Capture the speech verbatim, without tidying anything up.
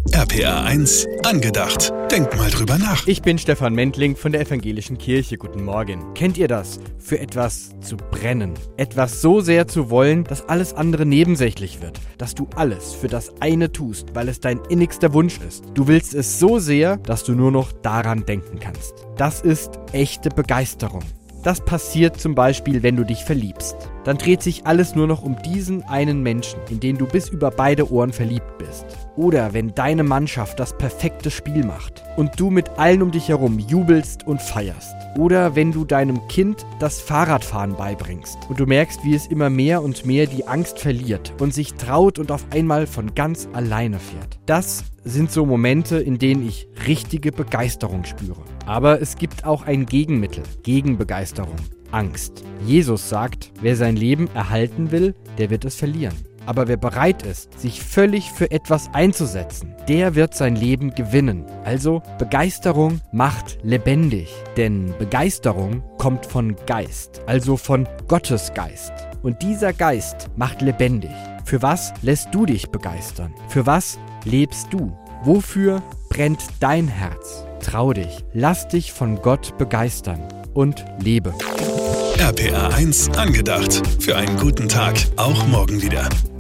R P R eins angedacht. Denk mal drüber nach. Ich bin Stefan Mentling von der Evangelischen Kirche. Guten Morgen. Kennt ihr das? Für etwas zu brennen. Etwas so sehr zu wollen, dass alles andere nebensächlich wird. Dass du alles für das eine tust, weil es dein innigster Wunsch ist. Du willst es so sehr, dass du nur noch daran denken kannst. Das ist echte Begeisterung. Das passiert zum Beispiel, wenn du dich verliebst. Dann dreht sich alles nur noch um diesen einen Menschen, in den du bis über beide Ohren verliebt bist. Oder wenn deine Mannschaft das perfekte Spiel macht und du mit allen um dich herum jubelst und feierst. Oder wenn du deinem Kind das Fahrradfahren beibringst und du merkst, wie es immer mehr und mehr die Angst verliert und sich traut und auf einmal von ganz alleine fährt. Das sind so Momente, in denen ich richtige Begeisterung spüre. Aber es gibt auch ein Gegenmittel gegen Begeisterung: Angst. Jesus sagt, wer sein Leben erhalten will, der wird es verlieren. Aber wer bereit ist, sich völlig für etwas einzusetzen, der wird sein Leben gewinnen. Also Begeisterung macht lebendig. Denn Begeisterung kommt von Geist, also von Gottes Geist. Und dieser Geist macht lebendig. Für was lässt du dich begeistern? Für was lebst du? Wofür brennt dein Herz? Trau dich, lass dich von Gott begeistern und lebe. R P R eins angedacht. Für einen guten Tag, auch morgen wieder.